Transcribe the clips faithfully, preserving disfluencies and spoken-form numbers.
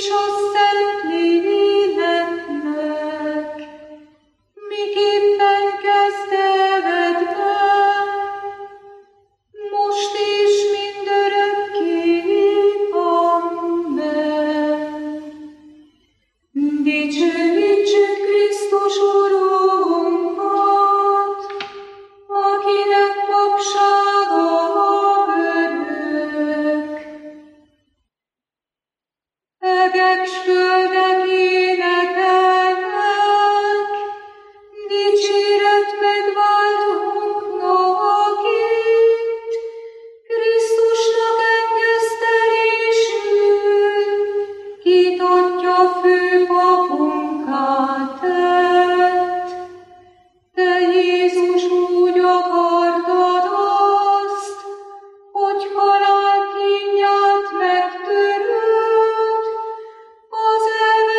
Az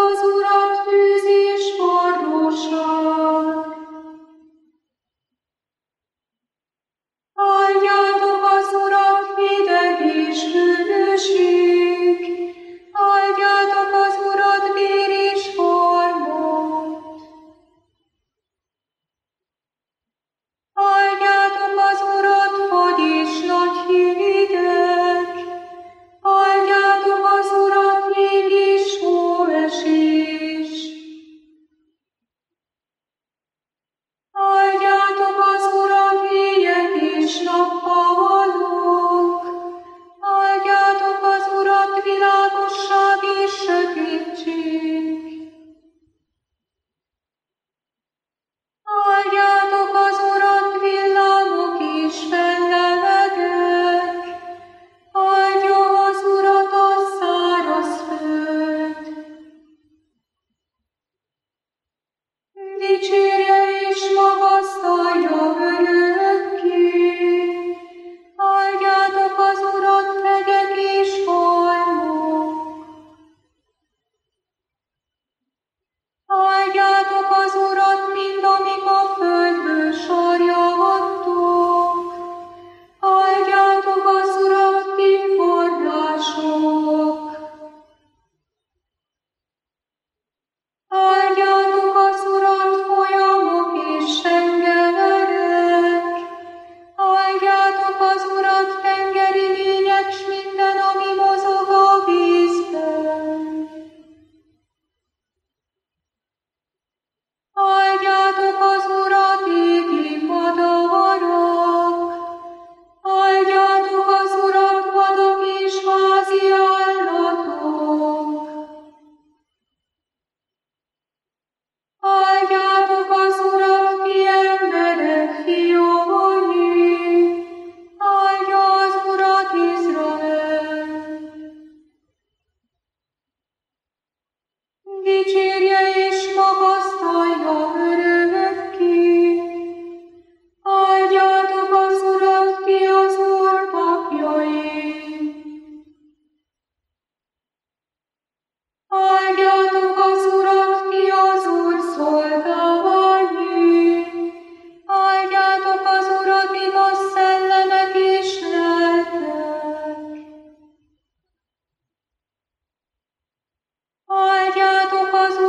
Áldjátok az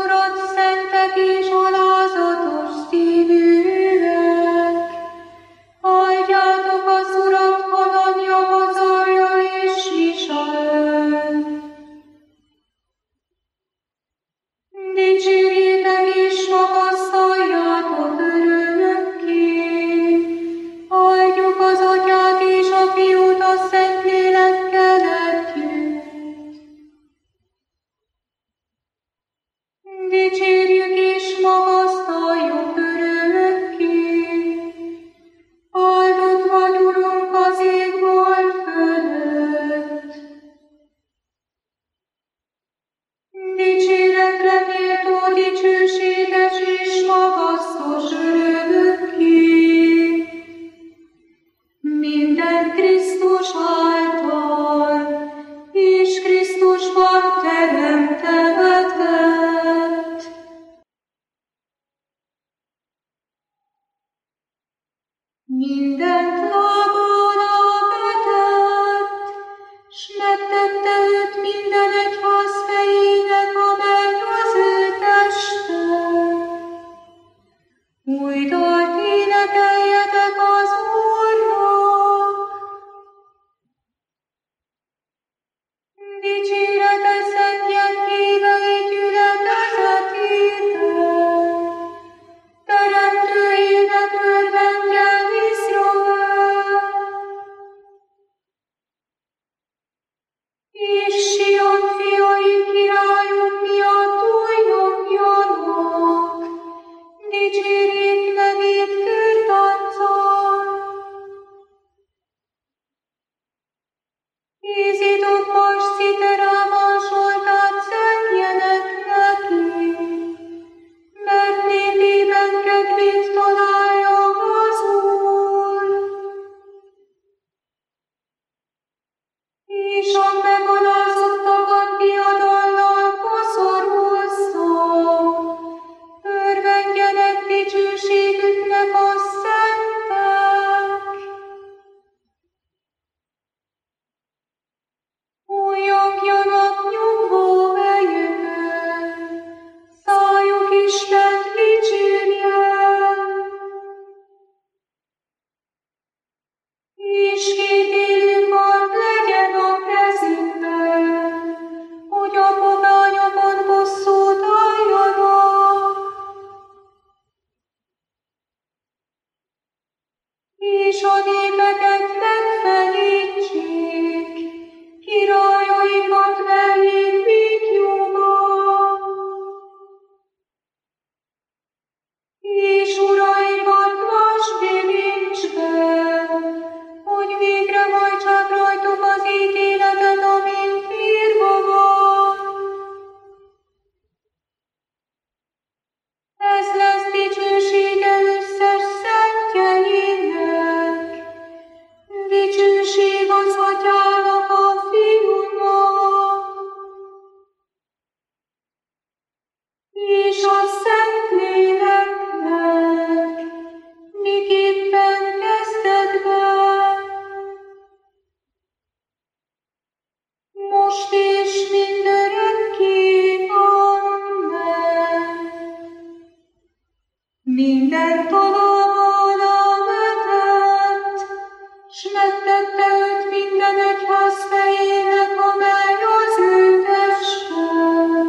talapon vetett, s megtette őt minden egyház fejének, amely az ő teste.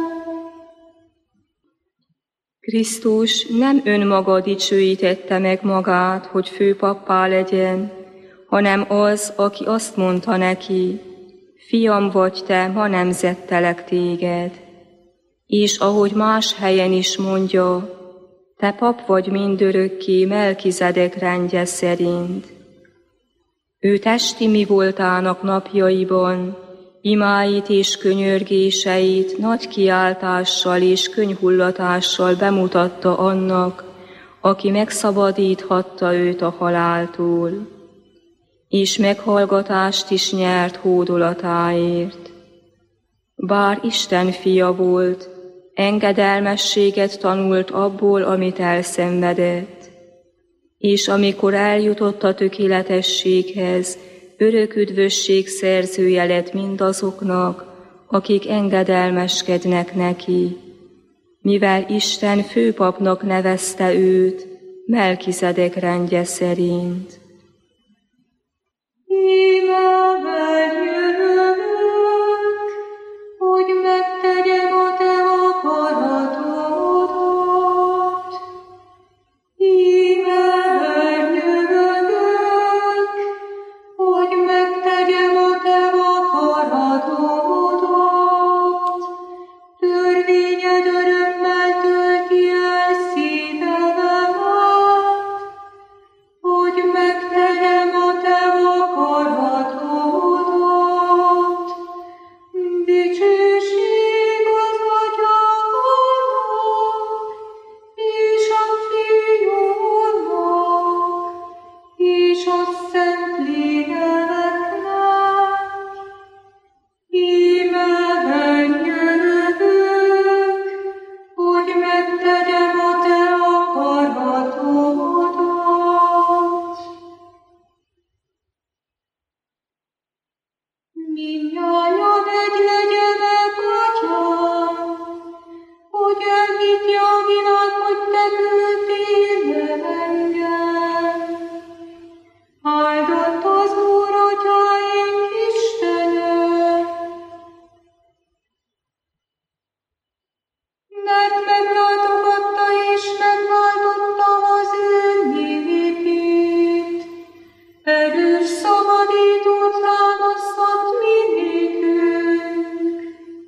Krisztus nem önmaga dicsőítette meg magát, hogy főpappá legyen, hanem az, aki azt mondta neki: Fiam vagy te, ma nemzettelek téged. És ahogy más helyen is mondja, te pap vagy mindörökké Melkizedek rendje szerint. Ő testi mi voltának napjaiban imáit és könyörgéseit nagy kiáltással és könyhullatással bemutatta annak, aki megszabadíthatta őt a haláltól, és meghallgatást is nyert hódolatáért. Bár Isten fia volt, engedelmességet tanult abból, amit elszenvedett, és amikor eljutott a tökéletességhez, örök üdvösség szerzője lett mindazoknak, akik engedelmeskednek neki, mivel Isten főpapnak nevezte őt Melkizedek rendje szerint. Íme jövök, hogy megtegyem a te akaratodat. Íme jövök, hogy megtegyem a te akaratodat. Törvényed örömmel tölti el szívemet, hogy megtegyem a te akaratodat. Dicsőség az Atyának, és a Fiúnak, és a Szentléleknek. Íme jövök, hogy megtegyem a te akaratodat. Mindnyájan egy legyenek, Atyám, hogy elhiggye a világ, hogy te küldtél el engem. Áldott az Úr, Atyáink Istene, mert meglátogatta és megváltotta az ő népét. Erős szabadítót támasztott minékünk.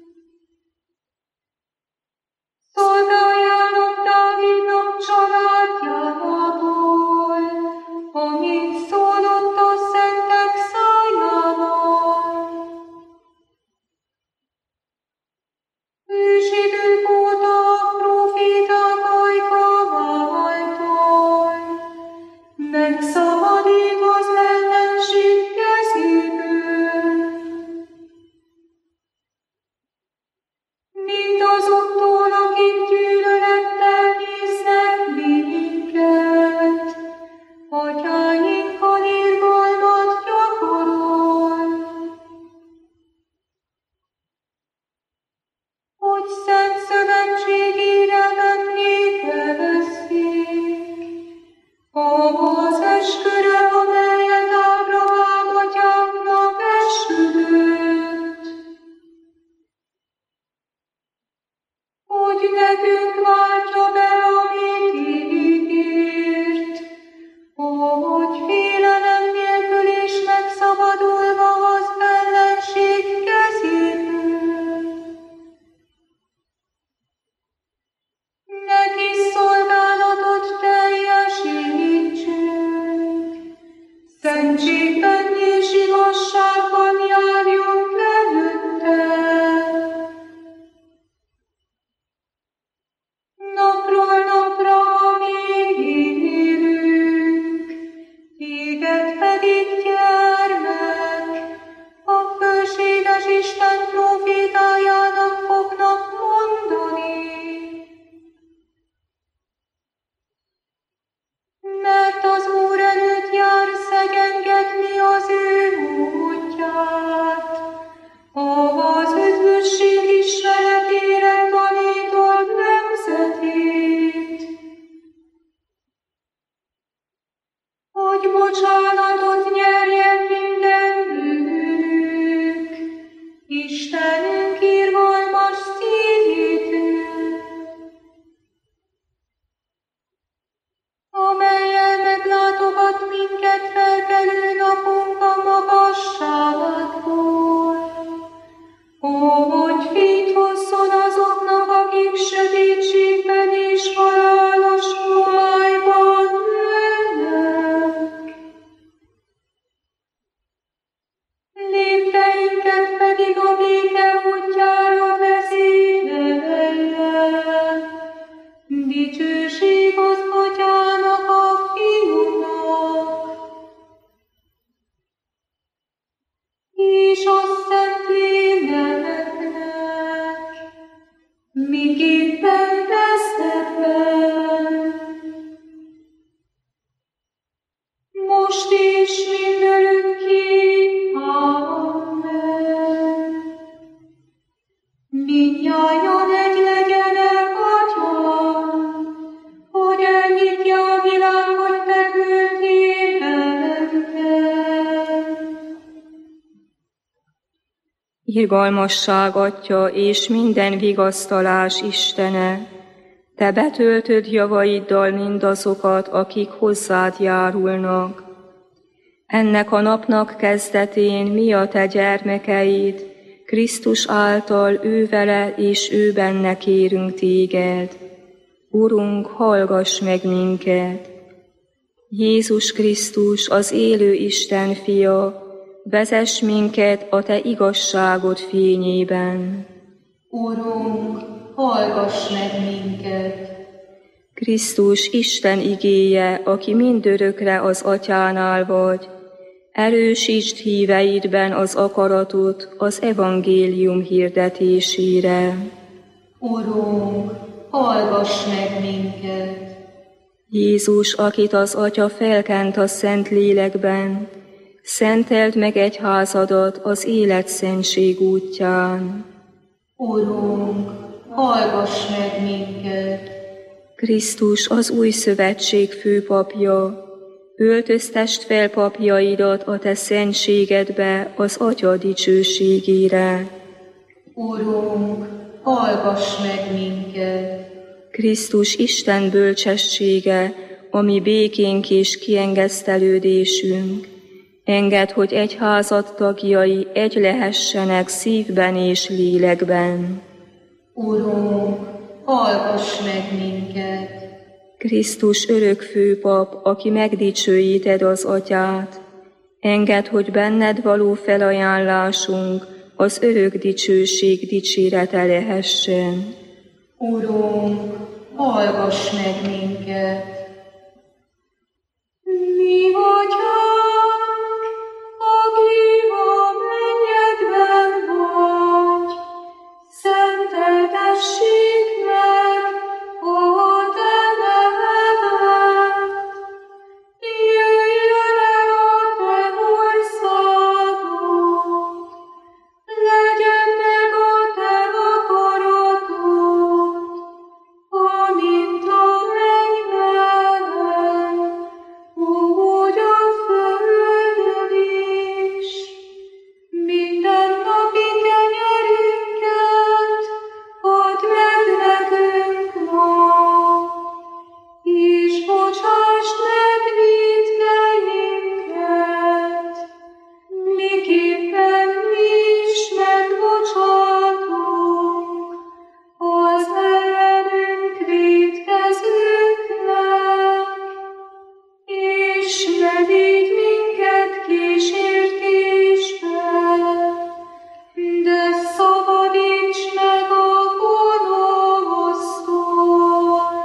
Szolgáljának Dávidnak családjából, amint szólott a szentek szájával. Ősidők óta a próféták ajkával, megszabadít az ellenség kezéből. Mindazoktól, akik gyűlölettel néznek minket, atyáinkkal irgalmat gyakorol, hogy szent szövetségére emlékezzék, ahhoz esküre, amelyet Ábrahám atyánknak esküdött, hogy nekünk váltsa be, amit ígért, hogy félelem nélkül és megszabadulva az ellenség kezéből. Neki szolgálatot teljesítsünk, szentségben és igazságban járjunk előtte. miképpen teszed fel. Most is mindörökké, Amen. Mindnyájan egy legyenek, Atyám, hogy elhiggye a világ, hogy te küldtél engem. Irgalmasság Atya és minden vigasztalás Istene, te betöltöd javaiddal mindazokat, akik hozzád járulnak. Ennek a napnak kezdetén mi a te gyermekeid, Krisztus által ő vele és ő benne kérünk téged. Urunk, hallgass meg minket! Jézus Krisztus, az élő Isten fia, vezess minket a te igazságod fényében. Urunk, hallgass meg minket! Krisztus, Isten igéje, aki mindörökre az Atyánál vagy, erősítsd híveidben az akaratot az evangélium hirdetésére. Urunk, hallgass meg minket! Jézus, akit az Atya felkent a Szent Lélekben, szenteld meg egyházadat az életszentség útján. Urunk, hallgass meg minket! Krisztus, az új szövetség főpapja, öltöztest fel papjaidat a te szentségedbe az Atya dicsőségére. Urunk, hallgass meg minket! Krisztus, Isten bölcsessége, ami békénk és kiengesztelődésünk, engedd, hogy egyházad tagjai egy lehessenek szívben és lélekben. Urunk, hallgass meg minket! Krisztus örök főpap, aki megdicsőíted az Atyát, engedd, hogy benned való felajánlásunk az örök dicsőség dicsérete lehessen. Urunk, hallgass meg minket! Mi Atyánk, aki a mennyekben vagy, szenteltessék meg a te neved. Jöjjön el a te országod, legyen meg a te akaratod, amint a mennyben, úgy a földön is. Minden napi kenyerünket add meg nekünk ma, és bocsásd meg vétkeinket, miképpen mi is megbocsátunk az ellenünk vétkezőknek, és ne vigy minket kísértésbe, de szabadíts meg a gonosztól.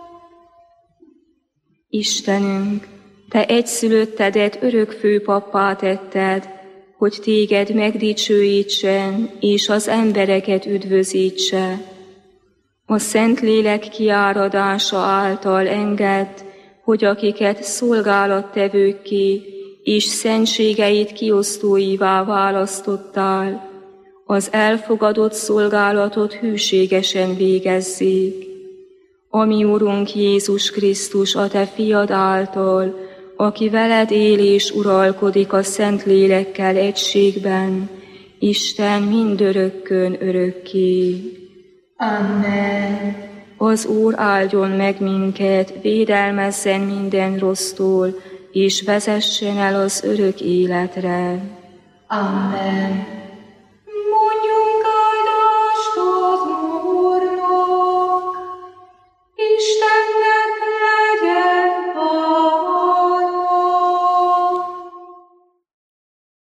Istenünk, te egyszülöttedet örök főpappá tetted, hogy téged megdicsőítsen és az embereket üdvözítse. A Szentlélek kiáradása által engedd, hogy akiket szolgálattevőkké és szentségeit kiosztóivá választottál, az elfogadott szolgálatot hűségesen végezzék. Ami Urunk Jézus Krisztus, a te fiad által, aki veled él és uralkodik a Szentlélekkel egységben, Isten mindörökkön örökké. Amen. Az Úr áldjon meg minket, védelmezzen minden rossztól, és vezessen el az örök életre. Amen.